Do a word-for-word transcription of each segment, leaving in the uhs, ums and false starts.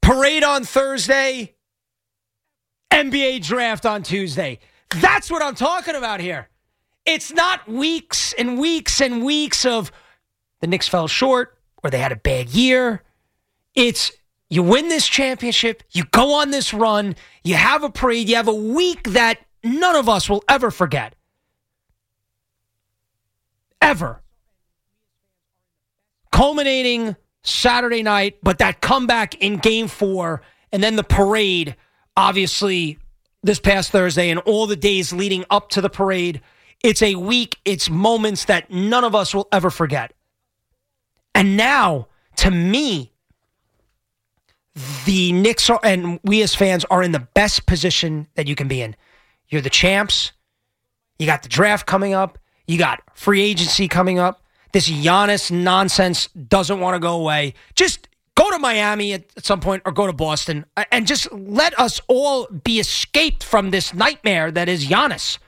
Parade on Thursday, N B A draft on Tuesday. That's what I'm talking about here. It's not weeks and weeks and weeks of the Knicks fell short or they had a bad year. It's you win this championship, you go on this run, you have a parade, you have a week that none of us will ever forget. Ever. Culminating Saturday night, but that comeback in game four, and then the parade, obviously, this past Thursday, and all the days leading up to the parade. It's a week, it's moments that none of us will ever forget. And now, to me, the Knicks are, and we as fans are in the best position that you can be in. You're the champs. You got the draft coming up. You got free agency coming up. This Giannis nonsense doesn't want to go away. Just go to Miami at, at some point or go to Boston and just let us all be escaped from this nightmare that is Giannis.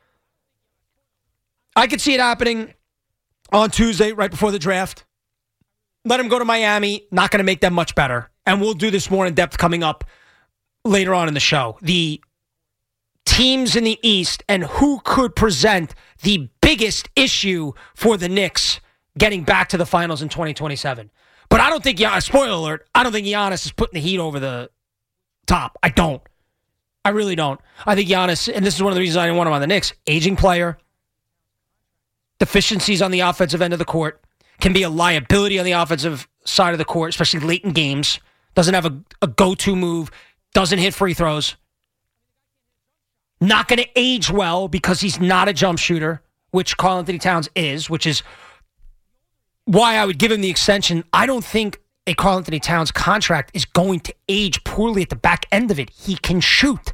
I could see it happening on Tuesday right before the draft. Let him go to Miami. Not going to make them much better. And we'll do this more in depth coming up later on in the show. The teams in the East and who could present the biggest issue for the Knicks getting back to the finals in twenty twenty-seven. But I don't think, Giannis, spoiler alert, I don't think Giannis is putting the Heat over the top. I don't. I really don't. I think Giannis, and this is one of the reasons I didn't want him on the Knicks, aging player, deficiencies on the offensive end of the court, can be a liability on the offensive side of the court, especially late in games, doesn't have a, a go-to move, doesn't hit free throws. Not going to age well because he's not a jump shooter, which Karl-Anthony Towns is, which is why I would give him the extension. I don't think a Karl-Anthony Towns contract is going to age poorly at the back end of it. He can shoot.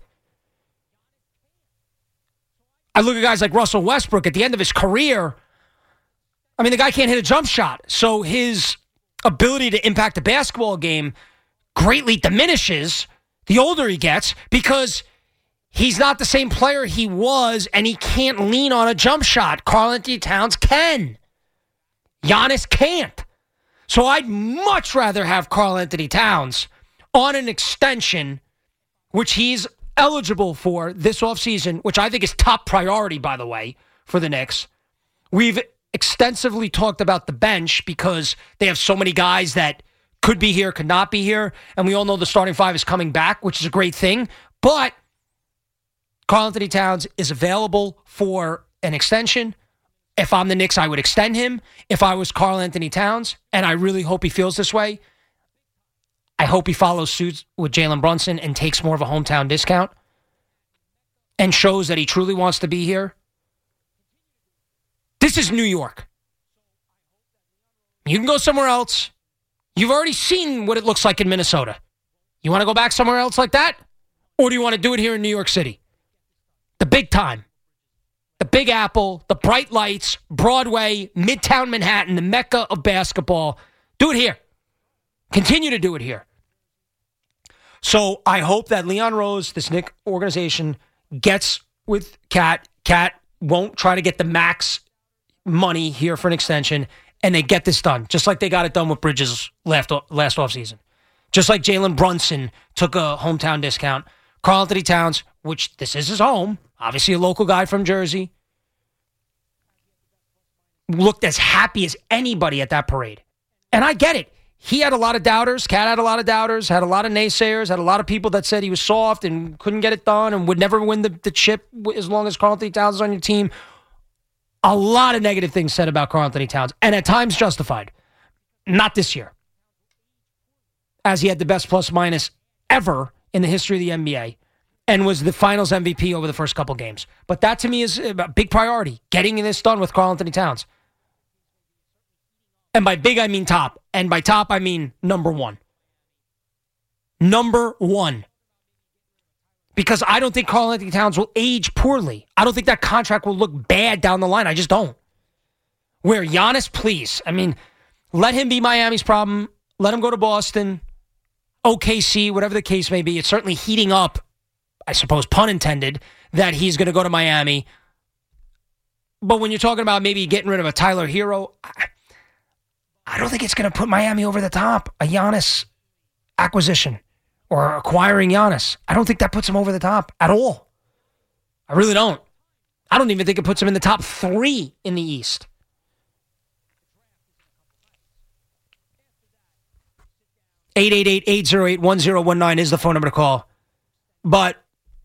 I look at guys like Russell Westbrook at the end of his career. I mean, the guy can't hit a jump shot, so his ability to impact the basketball game greatly diminishes the older he gets because he's not the same player he was, and he can't lean on a jump shot. Karl-Anthony Towns can. Giannis can't. So I'd much rather have Karl-Anthony Towns on an extension, which he's eligible for this offseason, which I think is top priority, by the way, for the Knicks. We've extensively talked about the bench because they have so many guys that could be here, could not be here, and we all know the starting five is coming back, which is a great thing, but Karl-Anthony Towns is available for an extension. If I'm the Knicks, I would extend him. If I was Karl-Anthony Towns, and I really hope he feels this way, I hope he follows suit with Jalen Brunson and takes more of a hometown discount and shows that he truly wants to be here. This is New York. You can go somewhere else. You've already seen what it looks like in Minnesota. You want to go back somewhere else like that? Or do you want to do it here in New York City? The big time. The Big Apple, the bright lights, Broadway, Midtown Manhattan, the mecca of basketball. Do it here. Continue to do it here. So I hope that Leon Rose, this Knick organization, gets with Cat. Cat won't try to get the max money here for an extension, and they get this done, just like they got it done with Bridges last, last offseason. Just like Jalen Brunson took a hometown discount. Karl-Anthony Towns, which this is his home, obviously a local guy from Jersey, looked as happy as anybody at that parade. And I get it. He had a lot of doubters. Cat had a lot of doubters, had a lot of naysayers, had a lot of people that said he was soft and couldn't get it done and would never win the, the chip as long as Karl-Anthony Towns is on your team. A lot of negative things said about Karl-Anthony Towns, and at times justified. Not this year, as he had the best plus-minus ever in the history of the N B A and was the finals M V P over the first couple games. But that, to me, is a big priority, getting this done with Karl-Anthony Towns. And by big, I mean top. And by top, I mean number one. Number one. Because I don't think Karl-Anthony Towns will age poorly. I don't think that contract will look bad down the line. I just don't. Where Giannis, please. I mean, let him be Miami's problem. Let him go to Boston, O K C, whatever the case may be. It's certainly heating up, I suppose, pun intended, that he's going to go to Miami. But when you're talking about maybe getting rid of a Tyler Hero, I, I don't think it's going to put Miami over the top. A Giannis acquisition. or acquiring Giannis. I don't think that puts him over the top at all. I really don't. I don't even think it puts him in the top three in the East. eight eight eight, eight oh eight, one oh one nine is the phone number to call. But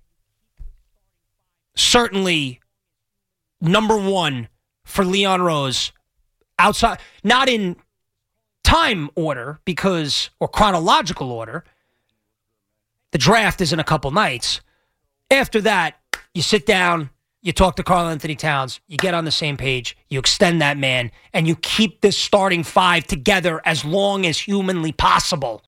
certainly number one for Leon Rose, outside, not in time order because, or chronological order. The draft is in a couple nights. After that, you sit down, you talk to Karl Anthony Towns, you get on the same page, you extend that man, and you keep this starting five together as long as humanly possible.